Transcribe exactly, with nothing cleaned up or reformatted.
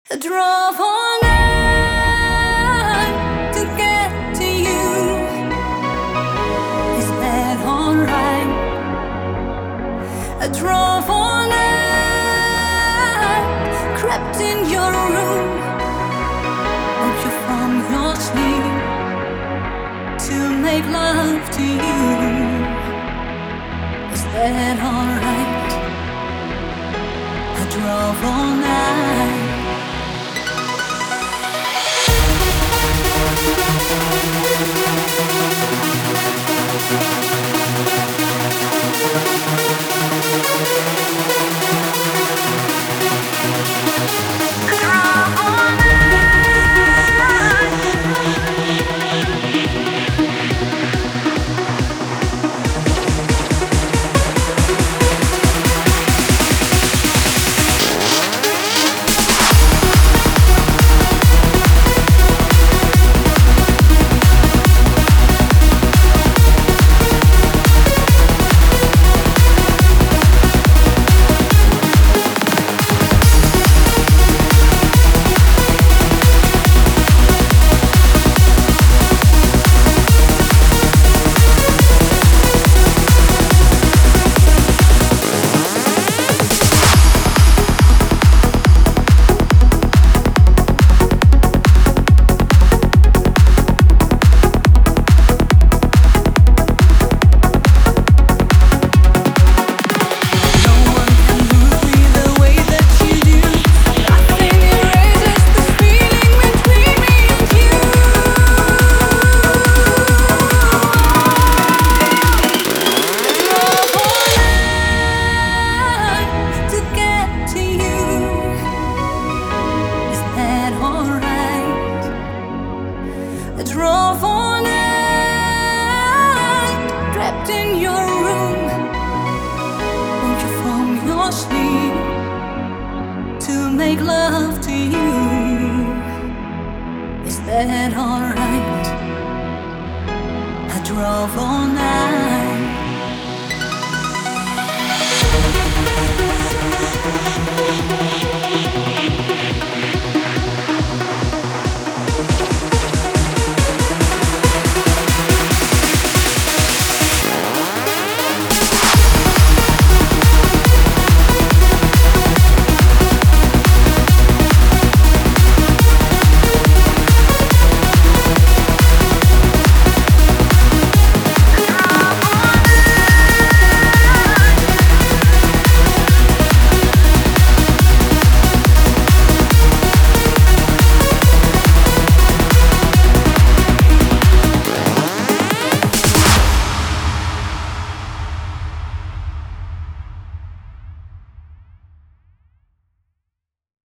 I drove all night to get to you. Is that alright? I drove all night, crept in your room, woke you from your sleep to make love to you. Is that alright? I drove all night. I drove all night, trapped in your room, woke you from your sleep to make love to you. Is that alright? I drove all night.